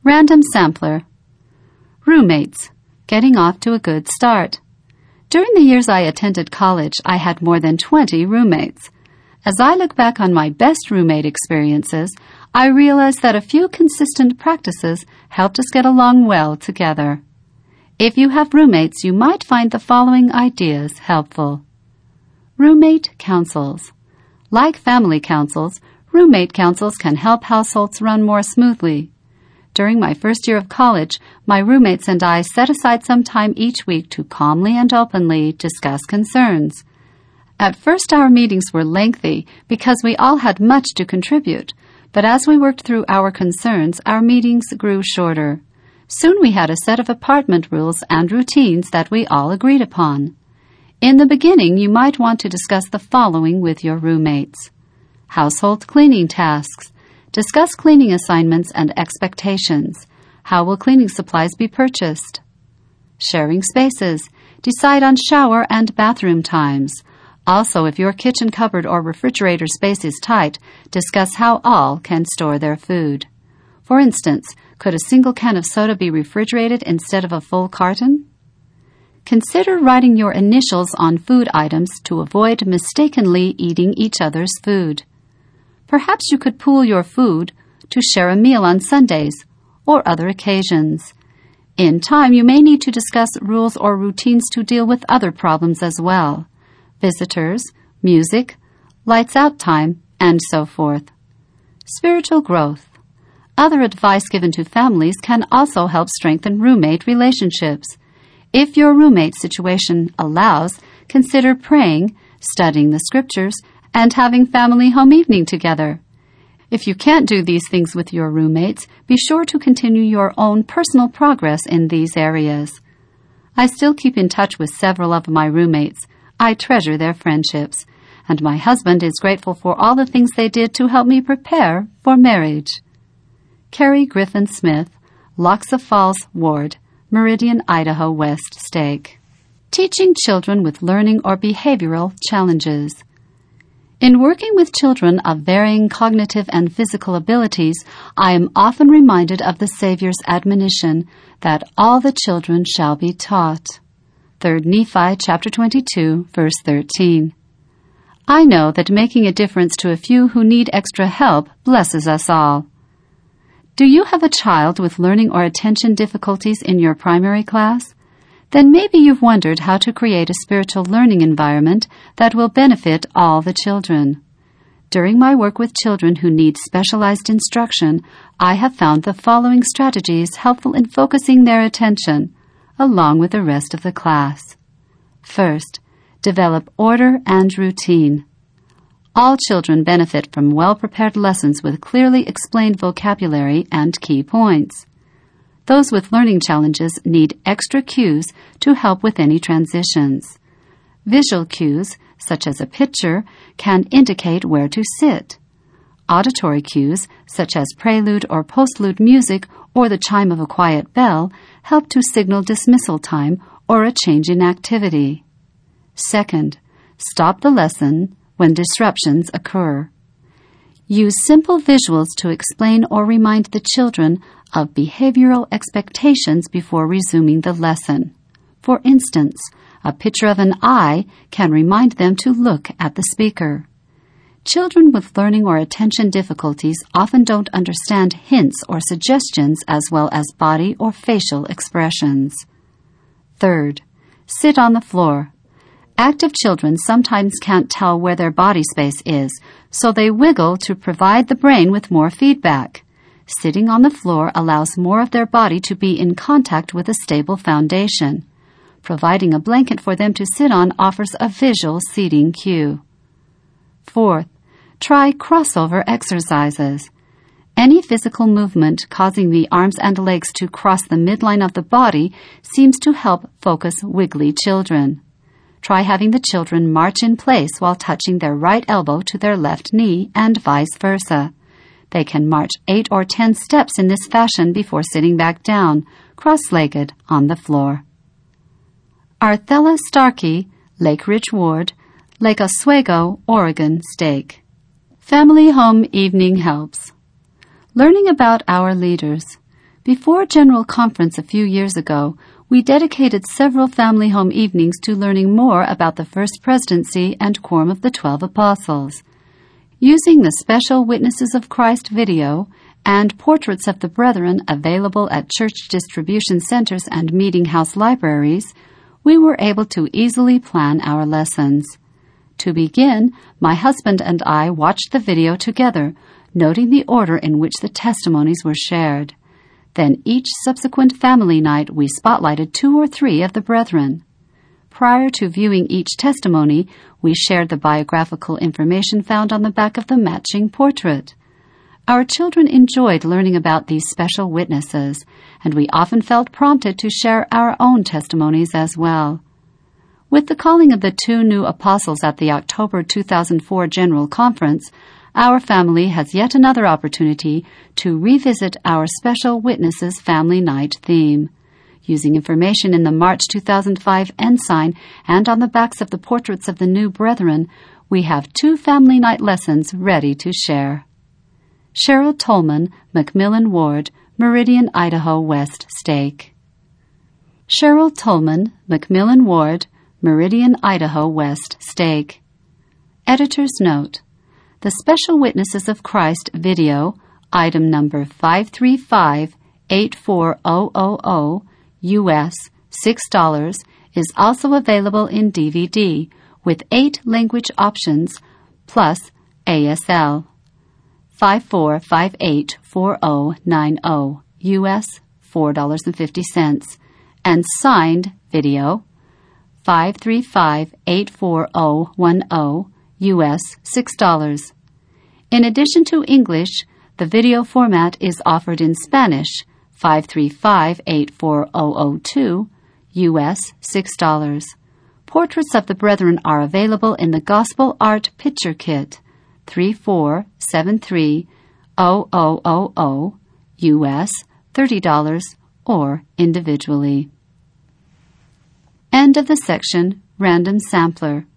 Random sampler. Roommates. Getting off to a good start. During the years I attended college, I had more than 20 roommates. As I look back on my best roommate experiences, I realize that a few consistent practices helped us get along well together. If you have roommates, you might find the following ideas helpful. Roommate councils. Like family councils, roommate councils can help households run more smoothly. During my first year of college, my roommates and I set aside some time each week to calmly and openly discuss concerns. At first, our meetings were lengthy because we all had much to contribute, but as we worked through our concerns, our meetings grew shorter. Soon we had a set of apartment rules and routines that we all agreed upon. In the beginning, you might want to discuss the following with your roommates. Household cleaning tasks. Discuss cleaning assignments and expectations. How will cleaning supplies be purchased? Sharing spaces. Decide on shower and bathroom times. Also, if your kitchen cupboard or refrigerator space is tight, discuss how all can store their food. For instance, could a single can of soda be refrigerated instead of a full carton? Consider writing your initials on food items to avoid mistakenly eating each other's food. Perhaps you could pool your food to share a meal on Sundays or other occasions. In time, you may need to discuss rules or routines to deal with other problems as well. Visitors, music, lights out time, and so forth. Spiritual growth. Other advice given to families can also help strengthen roommate relationships. If your roommate situation allows, consider praying, studying the scriptures, and having family home evening together. If you can't do these things with your roommates, be sure to continue your own personal progress in these areas. I still keep in touch with several of my roommates. I treasure their friendships, and my husband is grateful for all the things they did to help me prepare for marriage. Carrie Griffin Smith, Loxa Falls Ward, Meridian, Idaho West Stake. Teaching children with learning or behavioral challenges. In working with children of varying cognitive and physical abilities, I am often reminded of the Savior's admonition that all the children shall be taught. 3 Nephi chapter 22, verse 13. I know that making a difference to a few who need extra help blesses us all. Do you have a child with learning or attention difficulties in your primary class? Then maybe you've wondered how to create a spiritual learning environment that will benefit all the children. During my work with children who need specialized instruction, I have found the following strategies helpful in focusing their attention, along with the rest of the class. First, develop order and routine. All children benefit from well-prepared lessons with clearly explained vocabulary and key points. Those with learning challenges need extra cues to help with any transitions. Visual cues, such as a picture, can indicate where to sit. Auditory cues, such as prelude or postlude music or the chime of a quiet bell, help to signal dismissal time or a change in activity. Second, stop the lesson when disruptions occur. Use simple visuals to explain or remind the children of behavioral expectations before resuming the lesson. For instance, a picture of an eye can remind them to look at the speaker. Children with learning or attention difficulties often don't understand hints or suggestions as well as body or facial expressions. Third, sit on the floor. Active children sometimes can't tell where their body space is, so they wiggle to provide the brain with more feedback. Sitting on the floor allows more of their body to be in contact with a stable foundation. Providing a blanket for them to sit on offers a visual seating cue. Fourth, try crossover exercises. Any physical movement causing the arms and legs to cross the midline of the body seems to help focus wiggly children. Try having the children march in place while touching their right elbow to their left knee and vice versa. They can march 8 or 10 steps in this fashion before sitting back down, cross-legged on the floor. Arthella Starkey, Lake Ridge Ward, Lake Oswego, Oregon Stake. Family Home Evening Helps. Learning about our leaders. Before General Conference a few years ago, we dedicated several family home evenings to learning more about the First Presidency and Quorum of the 12 Apostles. Using the Special Witnesses of Christ video and Portraits of the Brethren available at church distribution centers and meeting house libraries, we were able to easily plan our lessons. To begin, my husband and I watched the video together, noting the order in which the testimonies were shared. Then each subsequent family night we spotlighted 2 or 3 of the brethren. Prior to viewing each testimony, we shared the biographical information found on the back of the matching portrait. Our children enjoyed learning about these special witnesses, and we often felt prompted to share our own testimonies as well. With the calling of the 2 new apostles at the October 2004 General Conference, our family has yet another opportunity to revisit our Special Witnesses Family Night theme. Using information in the March 2005 Ensign and on the backs of the portraits of the new brethren, we have 2 family night lessons ready to share. Cheryl Tolman, Macmillan Ward, Meridian, Idaho West Stake. Cheryl Tolman, Macmillan Ward, Meridian, Idaho West Stake. Editor's note: the Special Witnesses of Christ video, item number 535-84000, U.S., $6, is also available in DVD with 8 language options plus ASL. 54584090, U.S., $4.50, and signed video 535-84010, U.S., $6. In addition to English, the video format is offered in Spanish, 535-84002, U.S., $6. Portraits of the Brethren are available in the Gospel Art Picture Kit, 3473-0000, U.S., $30, or individually. End of the section, Random Sampler.